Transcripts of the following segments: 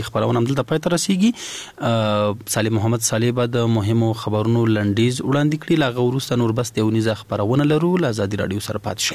خبرونه هم دلته پای ته رسیږي. صالح محمد صالح به د مهمو خبرونو لنډیز وړاندې کړي. لا غوروسته نور بس یو نیزه خبرونه لرو. له ازادي رادیو سره پات شئ.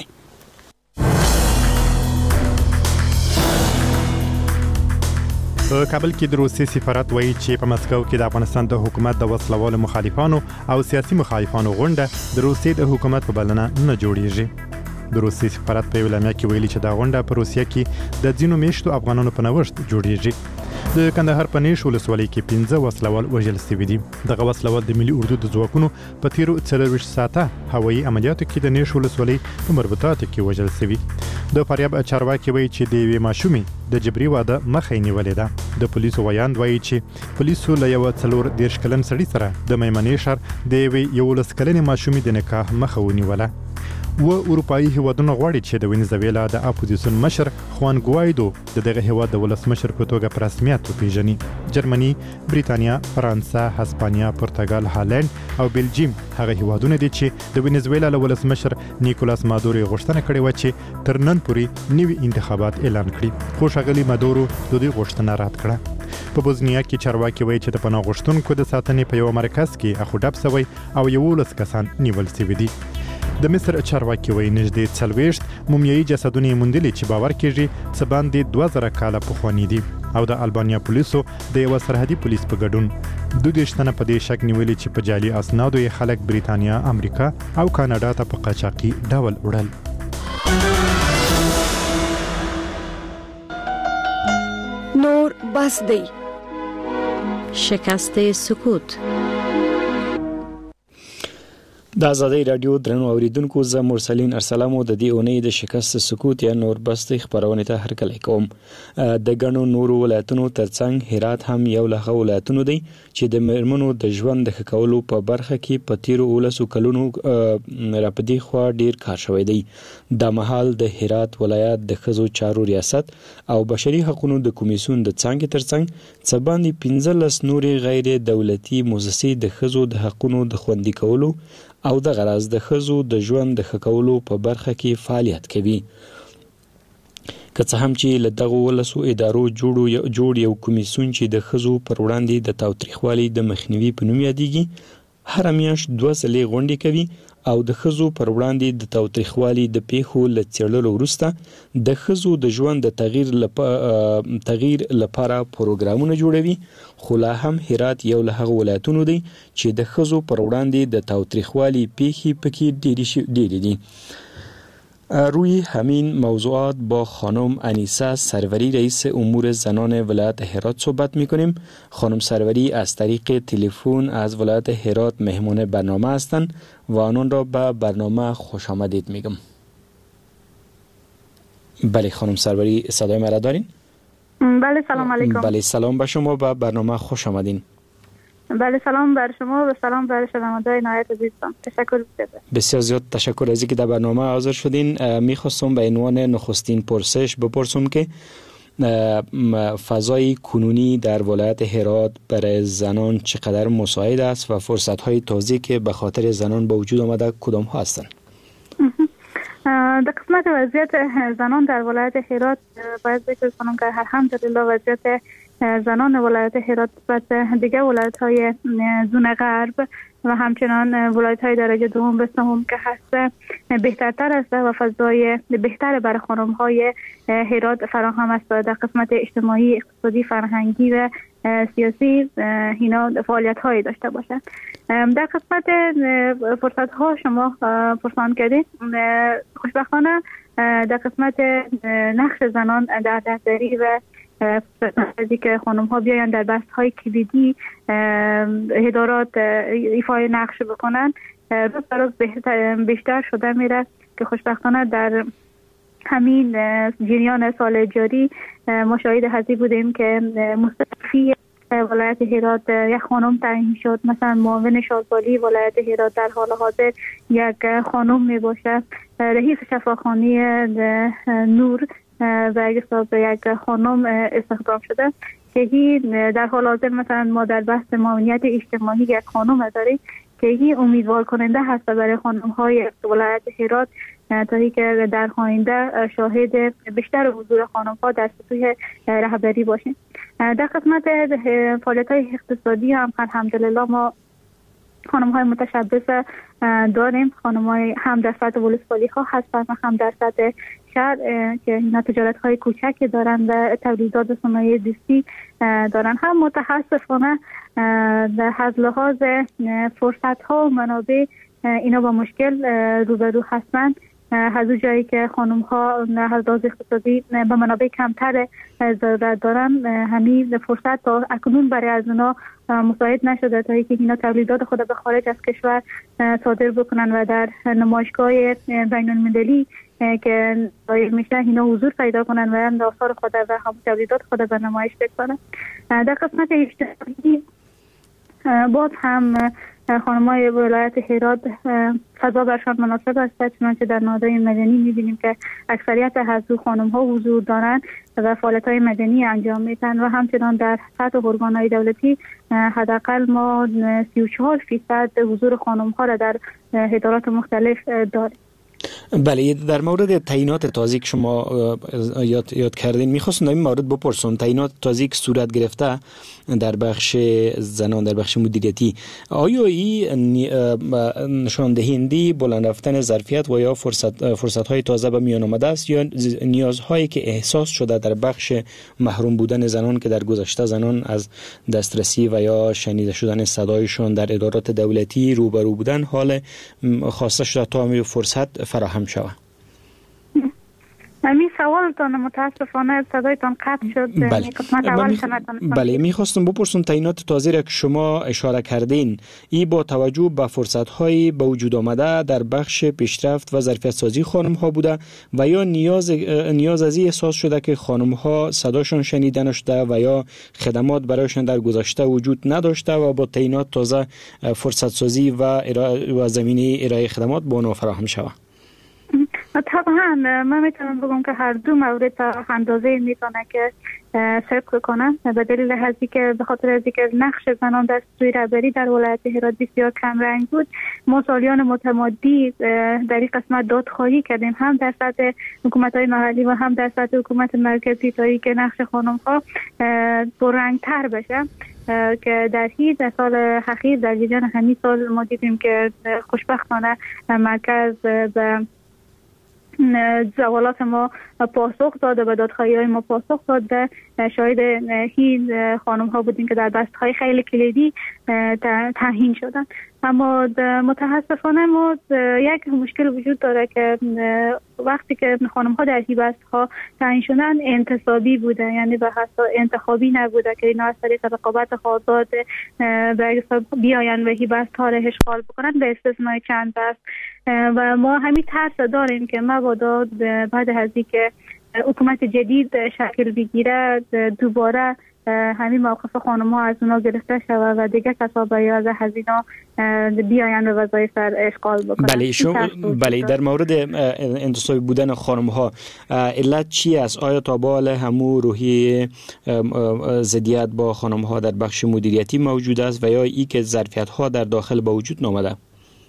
په کابل کې د روسي سفارت وایي چې په مسکو کې د افغانستان د حکومت د وسلوالو مخالفانو او سیاسي مخالفانو غونډه د روسي د حکومت په بلنه نه جوړیږي. د روسي سفارت په اعلامیه کې ویلي چې دا غونډه په روسیه کې د ځینو میشتو افغانانو په نوښت جوړیږي. د کندهار په نیش ولسوالۍ کې 15 وسلوال وژل شوي دي. دغه وسلوال د ملي اردو د ځواکونو په تیرو 24 ساعته هوایي عملیاتو کې د نیش ولسوالۍ په مربوطاتو کې وژل شوي. د فاریاب چارواکي وایي چې د یوې ماشومې د جبري واده مخه نیولې ده. د پولیسو ویاند وایي چې پولیسو له یو 40 کلن سړي سره د میمنې ښار د یوې 11 کلنې ماشومې د نکاح مخه ونیوله. و اروپایي هیوادونه غواړي چې د وینزویلا د اپوزیسیون مشر خوان ګوایدو دغه هیواد د ولسمشر په توګه په رسمیت وپیژني. جرمني، بریتانیا، فرانسه، هسپانیا، پرتګال، هالند او بلجیم هغه هیوادونه دي چې د وینزویلا له ولسمشر نیکولاس مادورو غوښتنه کړې و چې تر نن پورې نوي انتخابات اعلان کړي. خو ښاغلي مادورو د دې غوښتنه رد کړه. په بوزنیا کې چارواکي وایي چې د پناه غوښتونکو د ساتنې په یو مرکز کې اخو ډب شوی او 11 کسان نیول شوي دي. د مصر چارواکي وایي نږدې 40 مومیایي جسدونه یې موندلي چې باور کېږي څه باندې 2000 کاله پخواني دي. او د البانیا پولیسو د یو سرحدي پولیس په ګډون 22 تنه په دې شک نیولي چې په جعلي اسنادو یې خلک بریتانیا، امریکا او کاناډا ته په قاچاقي ډول وړل. نور بس دی. شکست سکوت. د ازادي رادیو درنو اوریدونکو زه مرسلین ارسلامو د دې اونۍ د شکست سکوت یا نور بستي خبرونه ته هرکلی کوم. د ګڼو نورو ولایتونو ترڅنګ هرات هم یو له ولایتونو دی چې د مرمنو د ژوند د ښکولو په برخه کې په تیرو 19 کلونو راپدې خوا ډیر کار شوی دی. د مهال د هرات ولایت د ښځو چارو ریاست او بشري حقوقو د کمیسیون د څنګه ترڅنګ څه باندې 15 نوري غیر دولتي مؤسسې د ښځو د حقوقو د خوندي کولو او د غرض د ښځو د ژوند د ښه کولو په برخه کې فعالیت کوي. که څه هم چې له دغو ولسو ادارو جوړ یو کمیسیون چې د ښځو پر وړاندې د تاوتریخوالي د مخنیوي په نوم یادېږي هر میاشت 2 ځلې غونډې کوي او د ښځو پر وړاندې د تاوتریخوالي د پیښو له څېړلو وروسته د ښځو د ژوند د تغییر لپاره پروګرامونه جوړوي. خو لا هم هرات یو له هغو ولایتونو دی چې د ښځو پر وړاندې د تاوتریخوالي پیښې پکې ډېرې دي. روی همین موضوعات با خانم انیسه سروری رئیس امور زنان ولایت هرات صحبت میکنیم. خانم سروری از طریق تلفن از ولایت هرات مهمان برنامه هستند و آنان را به برنامه خوش آمدید میگم. بله خانم سروری صدای مرا دارین؟ بله سلام علیکم. بله سلام به شما، به برنامه خوش آمدین. بله سلام بر شما و سلام بر شنوندگان نهایت عزیزتان. تشکر بسیار زیاد تشکر از اینکه در برنامه حاضر شدین. میخواستم به عنوان نخستین پرسش بپرسم که فضای کنونی در ولایت هرات برای زنان چقدر مساعد است و فرصت‌های تازه‌ای که به خاطر زنان به وجود آمده کدام ها هستند؟ در قسمت وضعیت زنان در ولایت هرات باید ذکر کنم که الحمدلله وضعیت زنان ولایت هرات نسبت دیگر ولایت‌های زون غرب و همچنان ولایت‌های درجه دوم به سوم که هست بهترتر است و فضای بهتر برای خانم‌های هرات فراهم است. در قسمت اجتماعی، اقتصادی، فرهنگی و سیاسی اینا فعالیت‌هایی داشته باشند. در قسمت فرصت‌ها شما پرسان کردید. خوشبختانه در قسمت نقش زنان در رهبری و فرصتی که خانم‌ها بیاین در بحث‌های کلیدی ادارات ایفای نقش بکنن روز به روز بیشتر شده میره که خوشبختانه در همین جریان سال جاری ما شاهد هستی بودیم که مستشفی ولایت هرات یک خانم تعیین شد. مثلا معاون شاغلی ولایت هرات در حال حاضر یک خانم می باشه. رئیس شفاخانه نور و یک خانم استخدام شده که در حال حاضر مثلا ما در بحث معاونیت اجتماعی یک خانم داریم که امیدوار کننده هست برای خانم‌های ولایت هرات تا اینکه در آینده شاهد بیشتر حضور خانم‌ها در سطوح رهبری باشیم. در قسمت فعالیت‌های اقتصادی هم الحمدلله ما خانم‌های متشبث داریم. خانم‌های هم در سطح ولسوالی‌ها هستن و هم در سطح شهر که اینا تجارت‌های کوچکی دارن و تولیدات صنایع دستی دارن. هم متاسفانه از لحاظ فرصت‌ها و منابع اینا با مشکل روبرو هستن. از اون جایی که خانم‌ها از لحاظ اقتصادی به منابع کمتر ضرورت دارن، همین فرصت تا اکنون برای از اونا مساعد نشده تا اینکه اینا تولیدات خود به خارج از کشور صادر بکنن و در نمایشگاه بین‌المللی که دایر میشه اینا حضور پیدا کنن و هم آثار خود و هم تولیدات خود به نمایش بگذارن. در قسمت اجتماعی باز هم خانم‌های ولایت هرات فضا برشان مناسب است، چنانچه در نهادهای مدنی می‌بینیم که اکثریت از خانم‌ها حضور دارند و فعالیت‌های مدنی انجام میدن و همچنان در سطح ارگان‌های دولتی حداقل ما 34% حضور خانم‌ها را در ادارات مختلف داریم. بله، در مورد تعیینات تازه که شما یاد کردین می‌خواستم در این مورد بپرسم. تعیینات تازه که صورت گرفته در بخش زنان، در بخش مدیریتی، آیا این نشان دهنده بلند رفتن ظرفیت و یا فرصت‌های تازه به میان آمده است یا نیازهایی که احساس شده در بخش محروم بودن زنان که در گذشته زنان از دسترسی و یا شنیده شدن صدایشان در ادارات دولتی روبرو بودن، حال خواسته شده تا همین فرصت فراهم شود؟ همین سوالتان متاسفانه صدایتان قطع شد. قسمت اول بله، میخواستم بپرسم تعیینات تازه را که شما اشاره کردین، این با توجه به فرصت‌های به وجود آمده در بخش پیشرفت و ظرفیت سازی خانم‌ها بوده و یا نیاز از این احساس شده که خانم‌ها صداشون شنیده نشده و یا خدمات برایشان در گذشته وجود نداشته و با تعیینات تازه فرصت سازی و زمینه ارائه خدمات به آنها فراهم شود؟ طبعا من میتونم بگم که هر دو مورد تا اندازه میتونه که صدق کنن، به دلیل هستی که به خاطر از اینکه نقش زنان در سوی رهبری در ولایت هرات بسیار کم رنگ بود. ما سالیان متمادی در این قسمت دادخواهی کردیم، هم در سطح حکومت‌های محلی و هم در سطح حکومت مرکزی، تا اینکه نقش خانم‌ها پررنگ‌تر بشه که در هیچ سال اخیر در جریان همین سال ما دیدیم که خوشبختانه مرکز به سوالات ما پاسخ داد و به دادخواهی‌های ما پاسخ داد. شاهد این خانم‌ها بودیم که در بست‌های خیلی کلیدی تعیین شدن. اما متاسفانه ما یک مشکل وجود داره که وقتی که خانم‌ها در این بست‌ها تعیین شدن انتصابی بوده، یعنی به حساب انتخابی نبوده که اینا از طریق رقابت آزاد بیاین و این بست‌ها را اشغال بکنن، به استثنای چند بست. و ما همین ترس داریم که مبادا بعد از اینکه حکومت جدید شکل بگیره دوباره همین موقف خانم‌ها از اونا گرفته شود و دیگه کسا باید از اینا بیاین و وظایف اشغال بکنن. بله، در مورد انتصابی بودن خانم‌ها علت چی است؟ آیا تا بال همو روحی ضدیت با خانم‌ها در بخش مدیریتی موجود است و یا ای که ظرفیت‌ها در داخل با وجود نامده؟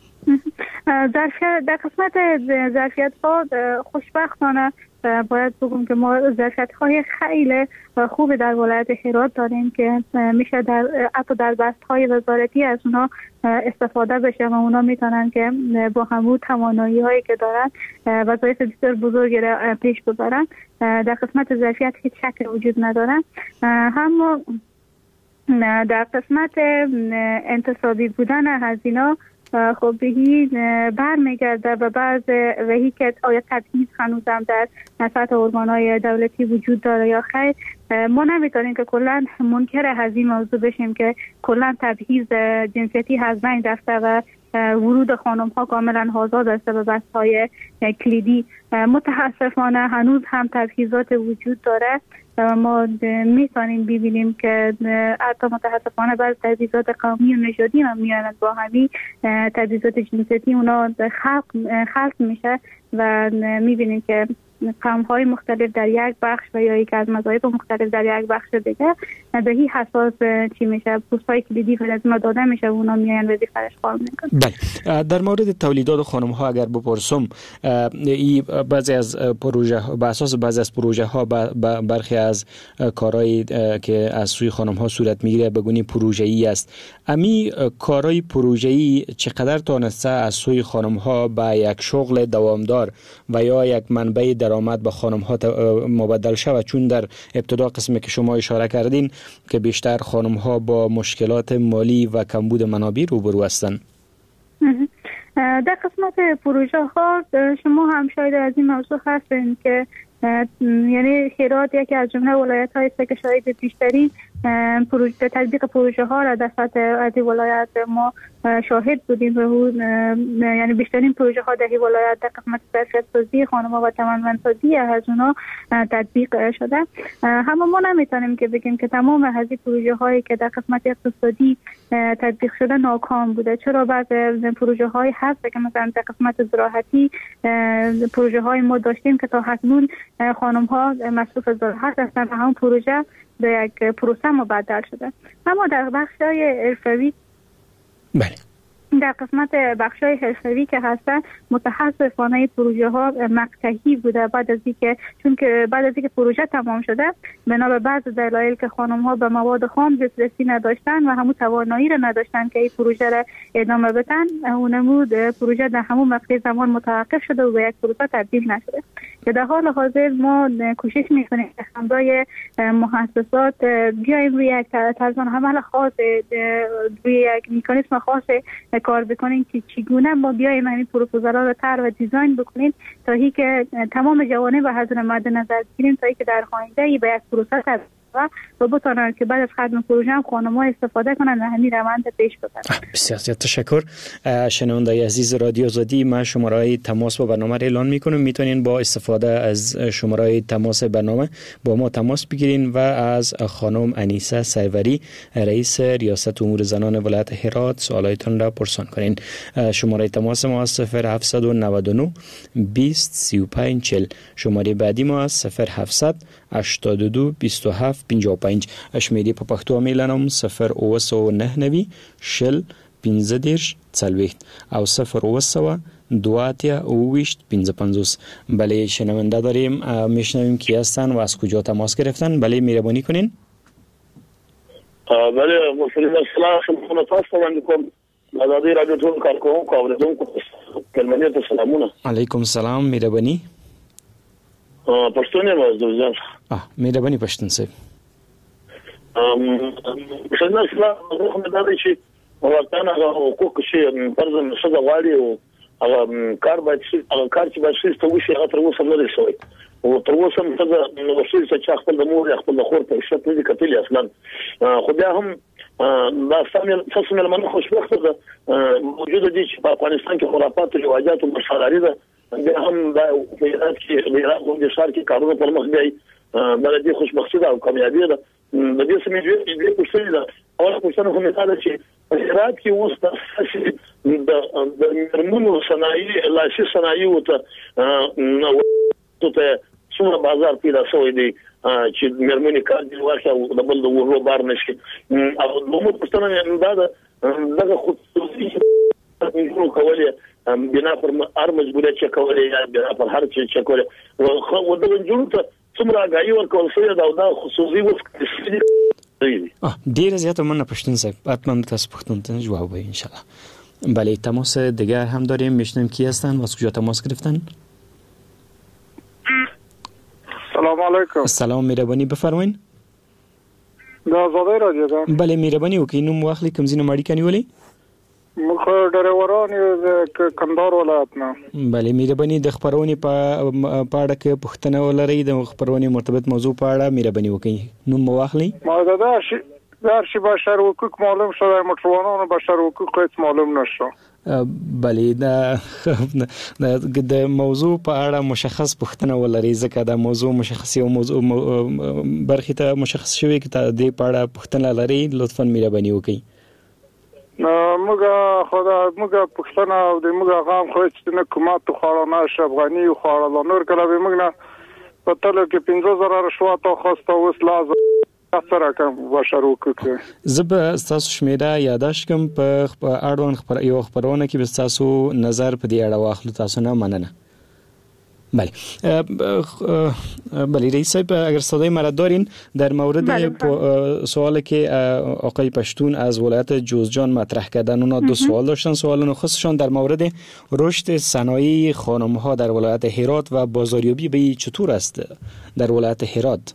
در قسمت ظرفیت‌ها خوشبختانه باید بگم که ما ظرفیت‌های خیلی خوب در ولایت هرات داریم که میشه حتی در بست‌های وزارتی از اونا استفاده بشه و اونا میتونن که با همون توانایی‌هایی که دارن وظایف بسیار بزرگی را پیش ببرن. در قسمت ظرفیت هیچ شک وجود ندارن. هم در قسمت انتصابی بودن هزینه خب بهی برمیگرده و بعض وحی که آیا تبعیض هنوزم در سطح ارگان‌های دولتی وجود داره یا خیر. ما نمیتونیم که کلا منکر از این موضوع بشیم که کلا تبعیض جنسیتی از بین رفته و ورود خانم‌ها کاملا آزاد است به بست‌های کلیدی. متاسفانه هنوز هم تبعیضات وجود داره. ما میتونیم ببینیم که حتی متاسفانه بعض تبعیضات قومی و نژادی هم میانند با همین تبعیضات جنسیتی اونا خلق میشه و می‌بینیم که قوم‌های مختلف در یک بخش و یا یک از مذاهب مختلف در یک بخش دیگه به این حساس چی میشه پست‌های کلیدی از ما داده میشه و اونا میان وظیفه‌اش کار میکنن. بله، در مورد تولیدات خانم‌ها اگر بپرسم، این بعضی از پروژه به اساس بعضی از پروژه ها برخی از کارهایی که از سوی خانم‌ها صورت میگیره بگونی پروژه‌ای است. امی کارهای پروژه‌ای چقدر تونسته از سوی خانم‌ها به یک شغل دوامدار و یا یک منبع درآمد به خانم‌ها مبدل شود؟ چون در ابتدا قسمی که شما اشاره کردین که بیشتر خانم‌ها با مشکلات مالی و کمبود منابع روبرو هستند. در قسمت پروژه ها شما هم شاید از این موضوع هستین که یعنی هرات یکی از جمله ولایت‌های است که شاید بیشترین تطبیق پروژه ها را در سطح از ولایت ما شاهد بودیم و یعنی بیشترین پروژه ها در ولایت در قسمت ظرفیت‌سازی خانم‌ها و توانمندسازی از اونها تطبیق شده. اما ما نمیتونیم که بگیم که تمام از این پروژه هایی که در قسمت اقتصادی تطبیق شده ناکام بوده، چرا بعضی پروژه های هست که مثلا در قسمت زراعتی پروژه های ما داشتیم که تا حدود خانم‌ها مصروف زراعت هستند و همون پروژه به یک پروسه مبدل شده. اما در بخش‌های حرفه‌ای در قسمت بخش‌های حرفه‌ای که هستن متاسفانه پروژه ها مقطعی بوده بعد از اینکه پروژه تمام شده بنا به بعض دلایل که خانم‌ها به مواد خام دسترسی نداشتن و همون توانایی را نداشتن که این پروژه را ادامه بدن، اونمود پروژه در همون مقطع زمان متوقف شده و به یک پروسه تبدیل نشده. که در حال حاضر ما کوشش می‌کنیم که همراه مؤسسات بیایم روی یک طرز عمل خاص، روی یک مکانیزم خاص کار بکنیم که چگونه ما بیایم همین پروپوزال‌ها رو طرح و دیزاین بکنیم تا اینکه که تمام جوانب و حضور مد نظر بگیریم تا اینکه در آینده به یک پروسه تبدیل و بتونن که بعد از ختم پروژه هم خانم‌ها استفاده کنن و همین روند پیش ببرن. بسیار تشکر. شنونده عزیز رادیو آزادی، ما شماره تماس با برنامه را اعلان می‌کنم. میتونین با استفاده از شماره تماس برنامه با ما تماس بگیرین و از خانم انیسه سیوری رئیس ریاست امور زنان ولایت هرات سوالاتتون را پرسان کنین. شماره تماس ما 0799 20 35 40. شماره بعدی ما 0700 82 27 55. شمیری په پښتو میلانم 0999 شل 15 40 او 0900 دواتیا اویشت 55. بله شنونده داریم، میشنویم کی هستن و از کجا تماس گرفتن. بله مهربانی کنین. بله مسلم السلام شما تاسو باندې کوم آزادی رادیو ټول کارکوونکو او اوریدونکو کلمنې ته سلامونه. علیکم السلام مهربانی. پښتون یم زوجان. مهربانی پښتون صاحب. شنو اسلام زه مې دا چې ورته هغه حقوق شي فرض شګه غواړي او هغه کار باید شي، هغه کار چې باید شي ته وشي هغه تر اوسه نه دی شوی او تر اوسه هم څنګه نو شي چې خپل د مور خپل د خور په شت نه کتلی اصلا. خو بیا هم دا سمې منو خوشبخته ده موجوده دي چې په افغانستان کې خرافات او رواجات او مشاراري ده. بیا هم دا هرات کې هرات د شهر کې کارونه پر مخ دی دا دې خوشبختی ده او کامیابی ده. د دې سمې دې پوښتنه ده او پوښتنه هم دا ده چې هرات کې اوس د مرمنو صنایع لاسي صنایع ته څومره بازار پیدا شوی دی چې مرمنې کار دی ورکه او د بل د ورو بار نشي او نو پوښتنه دا ده دغه خصوصي کولای بنا پر هر مجبوریت چې کولای یا بنا پر هر چې کولای او د جوړ ته څومره غاړي ورکول شوی دا خصوصي وسکړي. ډیر زیات مننه پښتون صاحب، حتما تاسو پښتون ته جواب وایي ان شاء الله. بله تماس دیگر هم داریم، میشنیم کی هستن و از کجا تماس گرفتن؟ سلام علیکم. سلام مهربانی بفرمایید. دا آزادی رادیو ده. بله مهربانی وکړئ نوم واخلئ کوم ځای نه اړیکه نیولې؟ مخ ډریوران د کندهار ولایت نه. بله مهربانی د خبرونې په اړه کې پوښتنه ولرئ د خبرونې مرتبط موضوع په اړه مهربانی وکړئ نوم واخلئ. ما در شی بشر حقوق معلوم شد، در متروانان بشر حقوق هیڅ معلوم نشد. بله د موضوع په اړه مشخص پوښتنه ولرئ ځکه دا موضوع مشخصي او موضوع برخې ته مشخص شوی کې د په اړه پوښتنه لرئ لطفا مهرباني وکړئ. موږ پښتنه او د موږ غام خو چې نه کومه تو خړانه افغاني او خړل نور کله به موږ نه په تل کې 15000 رشوت او خواسته وسله سره کوم بشرو کې زب تاسو شمیره یاداشت کوم په اړوند یو خبرونه کې به تاسو نظر په دې اړه واخلو تاسو نه مننه. بله رئیس صاحب اگر صدای مرا دارین در مورد سوالی که آقای پشتون از ولایت جوزجان مطرح کردن اونا دو سوال داشتن. سوال نخستشان در مورد رشد صنایع خانم ها در ولایت هرات و بازاریابی به چطور است در ولایت هرات؟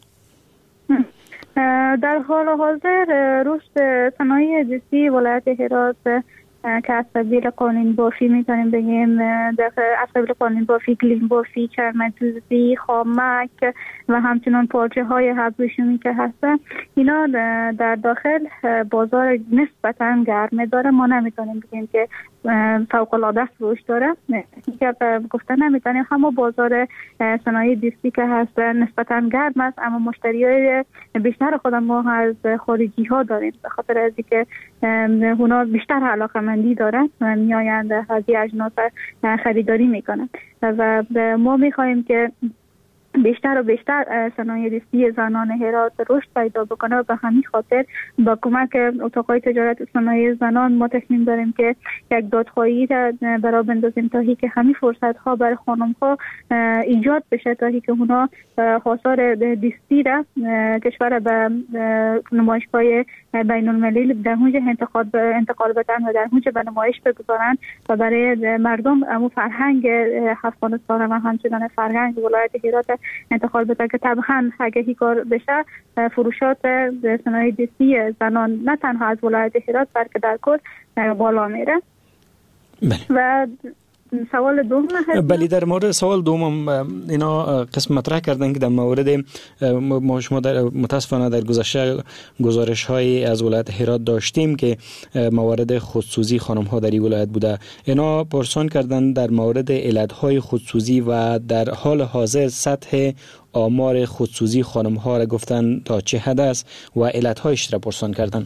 در حال حاضر رشد صنایع دستی ولایت هرات که از قبیل قالین بافی میتونیم بگیم، از قبیل قالین بافی، گلیم بافی، چرمدوزی، خامک و همچنان پارچه های ابریشمی که هستن، اینا در داخل بازار نسبتاً گرمه داره. ما نمیتونیم بگیم که فوق العاده رشد داره، که گفتن نمیتونیم. اما بازار صنایع دستی که هست نسبتاً گرم است، اما مشتریای بیشتر خودم ما از خارجی ها داریم، به خاطر از اینکه اونا بیشتر علاقه‌مندی دارن و میآیند از این اجناس خریداری میکنن و ما میخواهیم که بیشتر و بیشتر صنایع دستی زنان هرات رشد پیدا بکنه و به همین خاطر با کمک اتاق‌های تجارت صنایع زنان ما تصمیم داریم که یک دادخواهی برای بندازیم تا که همین فرصت‌ها برای خانم‌ها ایجاد بشه، تا که اونا آثار دستی را کشور به نمایشگاه بین‌المللی در اونجا انتقال بدن و در اونجا به نمایش بگذارن و برای مردم امو فرهنگ افغانستان و همچنان فرهنگ ولایت هرات انتقال بدن، که طبعا اگه این کار بشه فروشات صنایع دستی زنان نه تنها از ولایت هرات بلکه در کل بالا میره. و سوال دوم هست. بله، در مورد سوال دوم اینا قسم مطرح کردن که در مورد شما متاسفانه در گذشته گزارش های از ولایت هرات داشتیم که موارد خودسوزی خانم ها در این ولایت بوده. اینا پرسان کردن در مورد علت های خودسوزی و در حال حاضر سطح آمار خودسوزی خانم ها را گفتن تا چه حد است و علت هایش را پرسان کردن.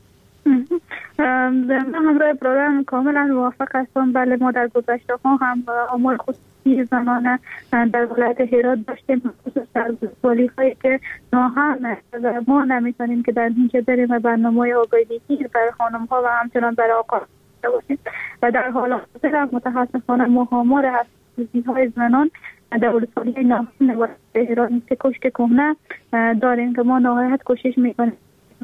من همراه برادرم کاملا موافق هستم. بله، ما در گذشته ها هم آمار خصوصی زنان در ولایت هرات داشتیم، خصوصا در سالی‌هایی که ما نمیتونیم که در اینجا بریم و برنامه آگاهی برای خانم ها و همچنان برای آقا باشیم و در حال حاضر متاسفانه ما آمار خصوصی های زنان در ولسوالی ناهین ولایت هرات مثل کشک کهنه داریم که ما نهایت کوشش میکنیم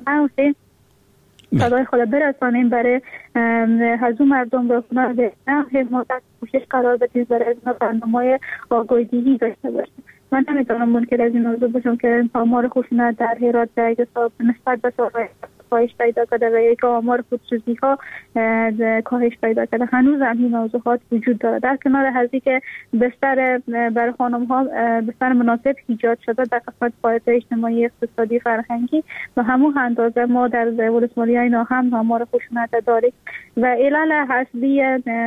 صدای خود برسانیم برای هزو مردم به خونه به حمایت کوشش قرار بدیم برای برنامه آگاهی داشته باشیم. من نمیتونم منکر از این موضوع باشم که آمار خشونت در هرات در نسبت به سال‌های کاهش پیدا کرده و یک آمار خودسوزی ها کاهش پیدا کرده. هنوز هم این موضوعات وجود داره. در کنار هزی که بستر برای خانم ها بستر مناسب ایجاد شده در قسمت فعالیت اجتماعی، اقتصادی، فرهنگی و همون اندازه ما در ولسوالی های ناهم آمار خشونت داریم و علل اصلی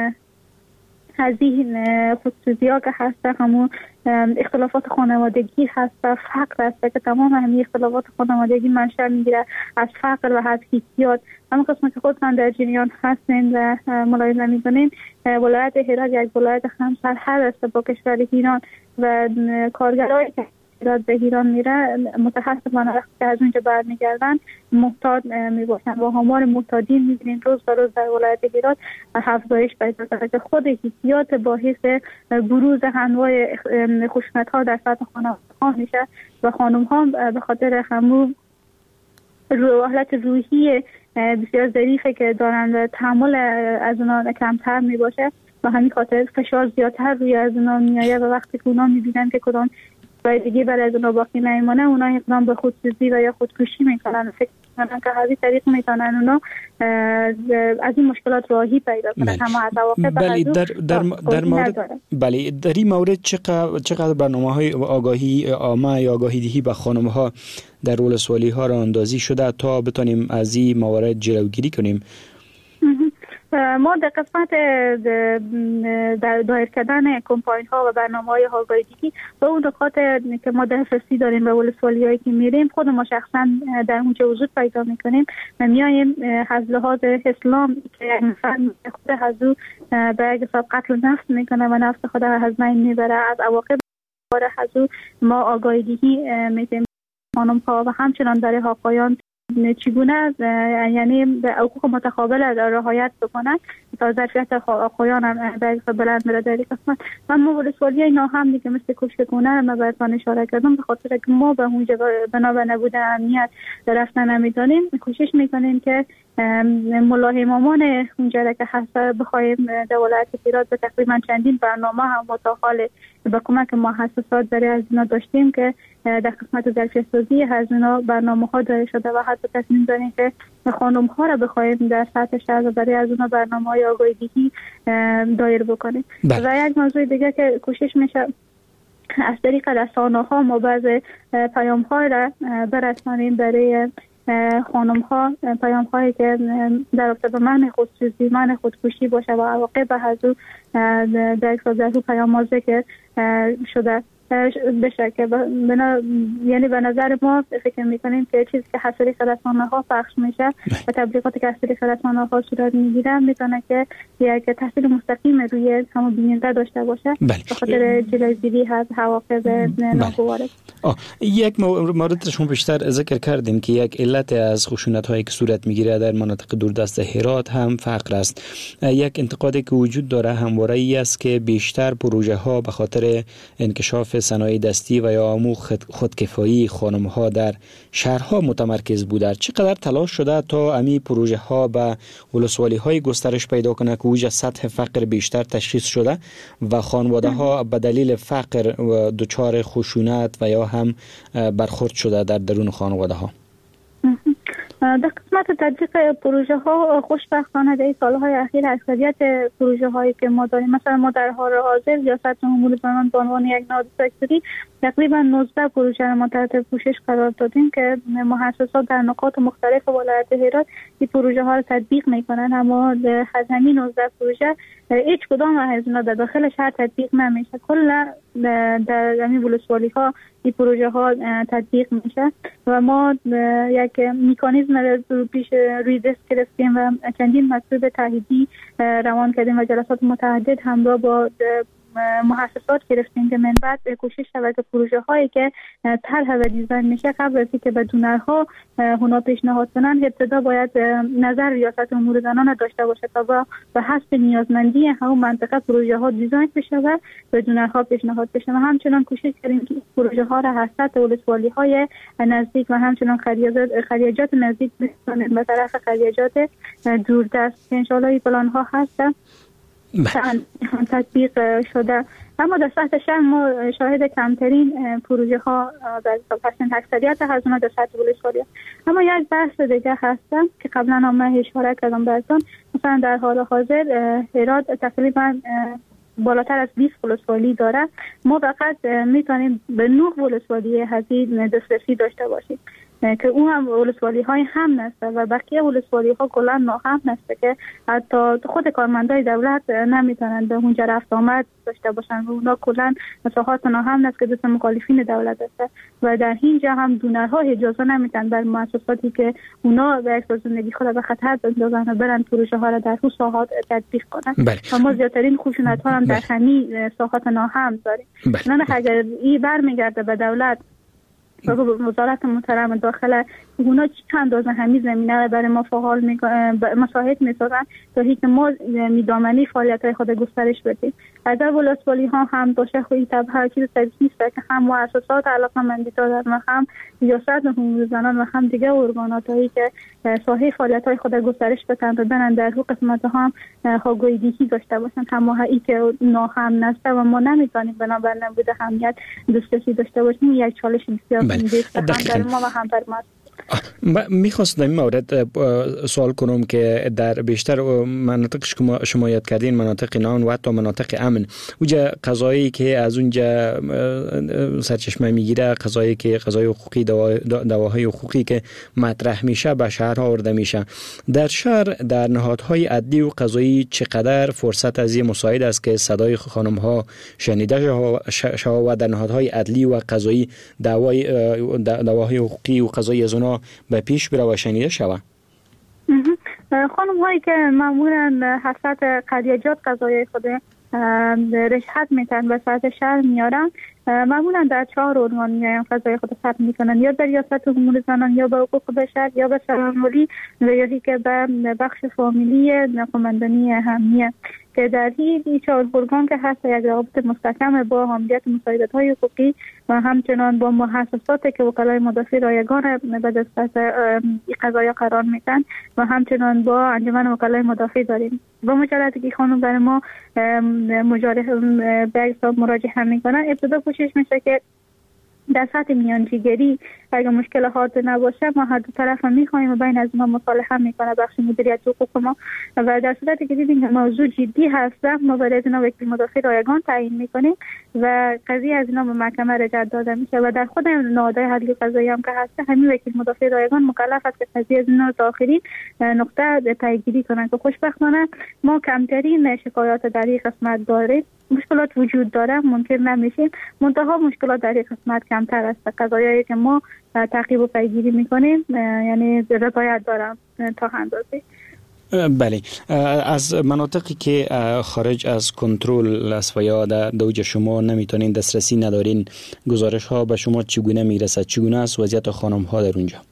هذه خصوصی ها که هست همون اختلافات خانوادگی هست و فقر هست که تمام همین اختلافات خانوادگی منشأ میگیره از فقر و حساسیت. همون قسمت که خودتان در جریان هستین و ملاحظه میکنین ولایت هرات یک ولایت همسرحد است با کشور ایران و کارگرایی که به ایران میره متاسفانه وقتی از اونجا برمیگردن محتاج میباشن و آمار محتاجین میبینین روز به روز در ولایت هرات افزایش پیدا کرده که خود حساسیت باعث بروز انواع خشونت ها در سطح خانواده میشه و خانم ها به خاطر همون حالت روحی بسیار ظریفه که دارن و تحمل از اونا کمتر میباشه و همین خاطر فشار زیادتر روی از اونا میایه و وقتی که اونا میبینن که کدام و دیگه برای از اونا باقی نمیمونه اونا اقدام به خودسوزی و یا خودکشی میکنن. فکر میکنن که هر طریق میتونن اونا از این مشکلات راهی پیدا کنن. اما از واقع در مورد بله در این مورد چقدر برنامه‌های آگاهی عامه یا آگاهی دهی به خانم‌ها در ولسوالی ها راه اندازی شده تا بتونیم از این موارد جلوگیری کنیم؟ ما در قسمت دایر کردن کمپاین ها و برنامه‌های آگاهی‌دهی و اون نکات که ما دسترسی داریم به ولسوالی‌هایی که میریم خود ما شخصا در اونجا وجود پیدا میکنیم و میایم از لحاظ اسلام که یک نفر خود حضور به یک حساب قتل نفس میکنه و نفس خود از بین میبره، از عواقب حضور ما آگاهی‌دهی میکنیم خانم ها و همچنان برای آقایان چگونه یعنی به حقوق متقابل رعایت بکنن تا ظرفیت آقایان هم به بلند بره در قسمت. ما ولسوالی اینا هم دیگه مثل کوشکونه ما براتون اشاره کردم به خاطر که ما به اونجا بنا به نبود امنیت رفتن نمیدونیم، کوشش میکنیم که ملا امامان اونجا را که هست بخوایم در ولایت هرات به تقریبا چندین برنامه هم متحال به کمک مؤسسات برای از اینا داشتیم که در قسمت ظرفیت سازی از اینا برنامه‌ها دایر شده و حتی تصمیم داریم که خانم‌ها را بخوایم در سطح شهر برای از اینا برنامه‌های آگاهی‌دهی دایر بکنیم. و یک موضوع دیگه که کوشش میشه از طریق رسانه‌ها ما بعض پیام‌ها را برسانیم برای خانم‌ها، پیام‌هایی که در رابطه با منع خودسوزی، منع خودکشی باشه و عواقب از او در پیام ذکر شده بشه که یعنی به نظر ما فکر میکنیم که چیزی که از طریق رسانه‌ها پخش میشه و تبلیغاتی که از طریق رسانه‌ها صورت میگیره میتونه که یک تاثیر مستقیم روی همون بیننده داشته باشه به خاطر جلوگیری از عواقب ناگوار. یک مورد شما بیشتر ذکر کردیم که یک علت از خشونت‌هایی که صورت میگیره در مناطق دوردست هرات هم فقر است. یک انتقادی که وجود داره همواره ای است که بیشتر پروژه‌ها به خاطر انکشاف صنایع دستی و یا امو خودکفایی خانم‌ها در شهرها متمرکز بوده. چقدر تلاش شده تا امی پروژه ها به ولسوالی های گسترش پیدا کنه که اوج سطح فقر بیشتر تشخیص شده و خانواده ها به دلیل فقر دچار خشونت و یا هم برخورد شده در درون خانواده ها؟ در قسمت تطبیق پروژه ها خوشبختانه در سالهای اخیر اکثریت پروژه هایی که ما داریم، مثلا ما در حال حاضر ریاست امور زنان به عنوان یک نهاد سکتوری تقریبا 19 پروژه را ما تحت پوشش قرار دادیم که مؤسسات در نقاط مختلف ولایت هرات این پروژه ها را تطبیق میکنن، اما از همین 19 پروژه هیچ کدام از اینا در داخل شهر تطبیق نمیشه. کلا در همین ولسوالی ها این پروژه ها تطبیق میشه و ما یک مکانیزم پیش روی دست گرفتیم و چندین مطلب تاییدی روان کردیم و جلسات متعدد همراه با مؤسسات گرفتیم که من بعد کوشش شود که پروژه هایی که طرح و دیزاین میشه قبل از اینکه به دونرها اونا پیشنهاد کنن ابتدا باید نظر ریاست امور زنان داشته باشه تا به حسب نیازمندی همون منطقه پروژه ها دیزاین بشه و به دونرها پیشنهاد بشه. و همچنان کوشش کردیم که پروژه ها را حسب ولسوالی های نزدیک و همچنان خریجات نزدیک بسازیم به طرف خریجات دوردست که ان شاء الله این پلان ها هست تطبیق شده. اما در سطح شهر ما شاهد کمترین پروژه ها در اکثریت از اونها در سطح ولسوالی. اما یک بحث دیگه هستم که قبلا هم اشاره کردم براتون، مثلا در حال حاضر هرات تقریبا بالاتر از 20 ولسوالی داره. ما فقط میتونیم به 9 ولسوالی هزینه دسترسی داشته باشیم که اون هم ولسوالی های هم نسته و بقیه ولسوالی ها کلا ناهم نسته که حتی خود کارمندای دولت نمیتونن به اونجا رفت آمد داشته باشن و اونا کلا مساحات ناهم نست که دست مخالفین دولت است و در اینجا هم دونرها اجازه نمیدن بر مؤسساتی که اونا به احساس زندگی خود به خطر بندازن و برن پروژه ها را در اون ساحات تطبیق کنن. و ما زیادترین خشونت ها هم در همین ساحات ناهم داریم. نه اگر این برمیگرده به دولت و وزارت محترم داخل اونا چند اندازه همین زمینه را برای ما فعال مساعد می‌سازن تا اینکه ما میدامنی فعالیت‌های خود گسترش بدیم. از ولسوالی ها هم باشه خوی تبع چیز نیست که هم مؤسسات علاقه‌مندی دارن و هم ریاست امور زنان و هم دیگه ارگاناتایی که ساحه فعالیت‌های خود گسترش بدن و برن در حقوق قسمت هم آگاهی‌دهی داشته باشن، هماهایی که ناهم نسته و ما نمی‌تونیم بنابر نبود اهمیت دسترسی داشته باشیم. یک چالش بسیار مهم در ما و هم بر ما. میخواست در این مورد سوال کنم که در بیشتر مناطق شما یاد کردین، مناطق نان و حتی مناطق امن، اونجا قضایی که از اونجا سرچشمه میگیره، قضای حقوقی، دواهای حقوقی که مطرح میشه به شهرها آورده میشه. در شهر در نهادهای عدلی و قضایی چقدر فرصت از این مساعد است که صدای خانم ها شنیده شود و در نهادهای عدلی و قضایی دواهای حقوقی و قضایی از اونا به پیش بره و شنیده شود؟ خانم هایی که معمولا حسرت قضیجات قضایی خود رشحت میتن و ساعت شهر میارن، معمولا در 4 عنوان میایم قضای خود ثبت میکنن، یا در ریاست امور زنان، یا به حقوق بشر، یا به سرانولی، و یا که به بخش فامیلی قماندانی اهمیه، که در این 4 ارگان که هست یک رابطه مستحکم با حمایت مساعدت های حقوقی و همچنان با مؤسساتی که وکلای مدافع رایگان به دست این قضایا قرار میدن و همچنان با انجمن وکلای مدافع داریم. با مجردی که خانم برای ما به حساب مراجعه میکنن، ابتدا کوشش میشه که در سطح میانجیگری اگر مشکلات نباشه ما هر دو طرف هم میخوایم و بین از ما مصالحه میکنه بخش مدیریت حقوق ما، و در صورتی که دیدیم موضوع جدی هست ما برای اینا وکیل مدافع رایگان تعیین میکنیم و قضیه از اینا به محکمه رجعت داده میشه و در خود نهادهای عدلی قضایی هم که هست همین وکیل مدافع رایگان مکلف است که قضیه از اینا تا آخرین نقطه پیگیری کنن، که خوشبختانه ما کمترین شکایات در این قسمت داریم. مشکلات وجود داره، ممکن نمیشه، منتها مشکلات در این قسمت کمتر است. قضایایی که ما تعقیب و پیگیری میکنیم یعنی رضایت دارم تا اندازه. بله، از مناطقی که خارج از کنترل است و یا در دوج شما نمیتونین دسترسی ندارین، گزارش ها به شما چگونه میرسد؟ چگونه است وضعیت خانم ها در اونجا؟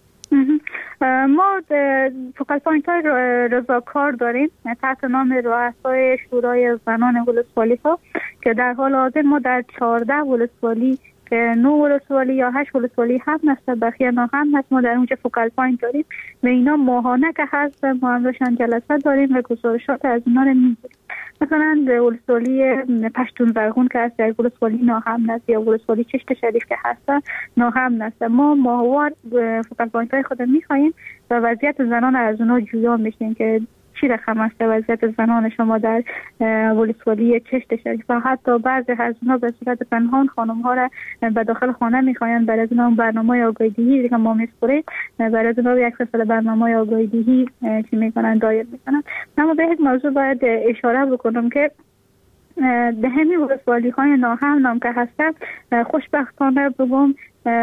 ما فوکال پوینت های رضاکار داریم تحت نام رؤسای شورای زنان ولسوالی ها که در حال حاضر ما در 14 ولسوالی که 9 ولسوالی یا 8 ولسوالی هم هست، بقیه نه هم هست، ما در اونجا فوکال پوینت داریم و اینا ماهانه که هست ما هم روشن جلسه داریم و گزارشات از اینا رو میگیریم. مثلا ولسوالی پشتون زرغون که هست، یا ولسوالی ناهم هست، یا ولسوالی چشت شریف که هست ناهم هست، ما ماهوار فوکال پوینت های خود میخواییم و وضعیت زنان از اونا جویا میشیم که چی رقم است وضعیت زنان شما در ولسوالی چشت شریف و حتی بعضی از اونا به صورت پنهان خانم ها را به داخل خانه میخواین. برای از اونا برنامه آگاهی‌دهی که ما میسپریم، برای از اونا یک فصل برنامه آگاهی‌دهی چی میکنن دایر میکنن. اما به یک موضوع باید اشاره بکنم که به همین ولسوالی های ناهم نام که هستن خوشبختانه بگم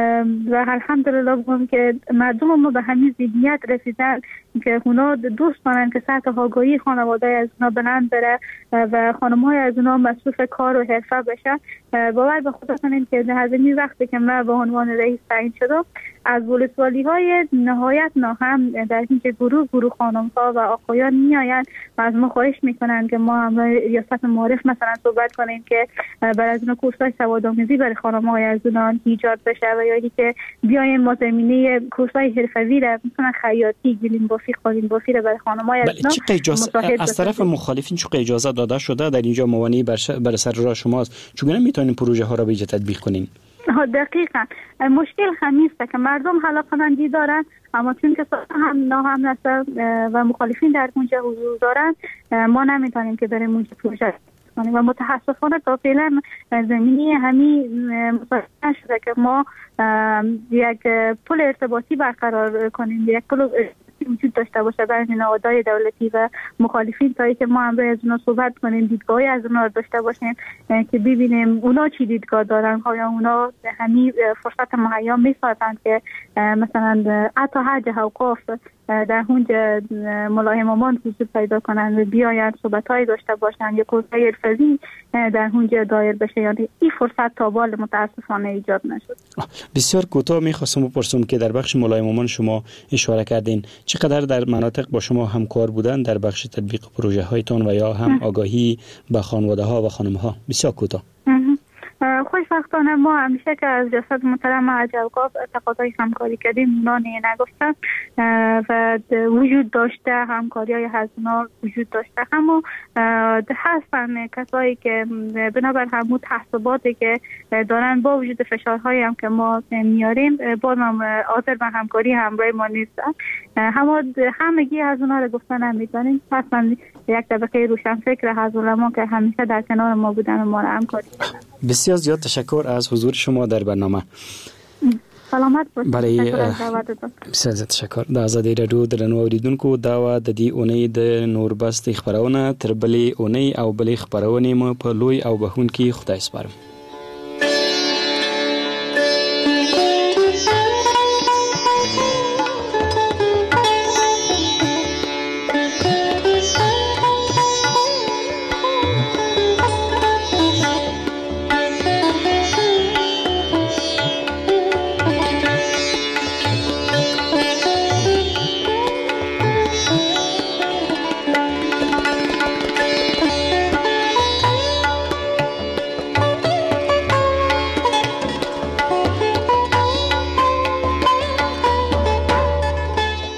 و الحمدلله بگم که مردم ما به همین ذهنیت رسیدن که اونا دوست دارن که سطح آگاهی خانواده از اونا بلند بره و خانم‌های از اونا مصروف کار و حرفه بشن. باور به خدا کنید که از این وقتی که من به عنوان رئیس تعیین شدم، از ولسوالی‌های نهایت ناهم در اینجا گروه خانم‌ها و آقایان میآیند و از ما خواهش میکنن که ما هم ریاست معارف مثلا صحبت کنیم که برای از اونا کورس‌های سوادآموزی برای خانم‌های از اونا ایجاد بشه و یا که بیایم ما زمینه کورس‌های حرفه‌ای را مثلا خیاطی، گلیم بافی، قالین بافی را برای خانم‌های از اونا از طرف مخالفین چه اجازه داده شده در اینجا موانعی بر سر راه شماست؟ چگونه میتونین پروژه ها را به تطبیق کنین؟ دقیقاً مشکل همین است که مردم علاقه‌مندی دارن، اما چون که هم ناهم هست و مخالفین در اونجا حضور دارن ما نمیتونیم که بریم اونجا پروژه کنیم و متاسفانه تا فعلا زمینی همین مصاحبه شده که ما یک پل ارتباطی برقرار کنیم، یک پل وجود داشته باشه بین نهادهای دولتی و مخالفین تا اینکه ما هم باید از اونا صحبت کنیم، دیدگاهی از اونا داشته باشیم که ببینیم اونا چی دیدگاه دارن، آیا اونا همین فرصت مهیا میسازن که مثلا حتی حج اوقاف در اونجا ملاحظه‌مان حضور پیدا کنن و بیاین صحبت‌های داشته باشن یا کورس‌های حرفه‌ای در اونجا دایر بشه. یعنی این فرصت تا بال متاسفانه ایجاد نشد. بسیار کوتاه می‌خواستم بپرسم که در بخش ملاحظه‌مان شما اشاره کردین چقدر در مناطق با شما همکار بودن در بخش تطبیق پروژه هایتون و یا هم آگاهی به خانواده‌ها و خانم‌ها؟ بسیار کوتاه. خوشبختانه ما همیشه که از جسد محترم عجلگاه تقاضای همکاری کردیم اونا نگفتن و وجود داشته همکاری های از اونا وجود داشته. اما هستن کسایی که بنابر همون تحصیباتی که دارن با وجود فشارهایی هم که ما میاریم باز هم حاضر به همکاری همراه ما نیستن. همگی از اونا رو گفتن نمیدانیم. حتما یک طبقه روشنفکر از علما که همیشه در کنار ما بودن و ما رو همکاری کردن. بسیار زیاد تشکر از حضور شما در برنامه. سلامت باشید. برای بسیار زیاد تشکر. د آزادۍ راډیو درنو اوریدونکو دا و د دې اونۍ د نوربست خبرونه تر بلې اونۍ او بلې خبرونه مو په لوی او بهونکي خدای سپارم.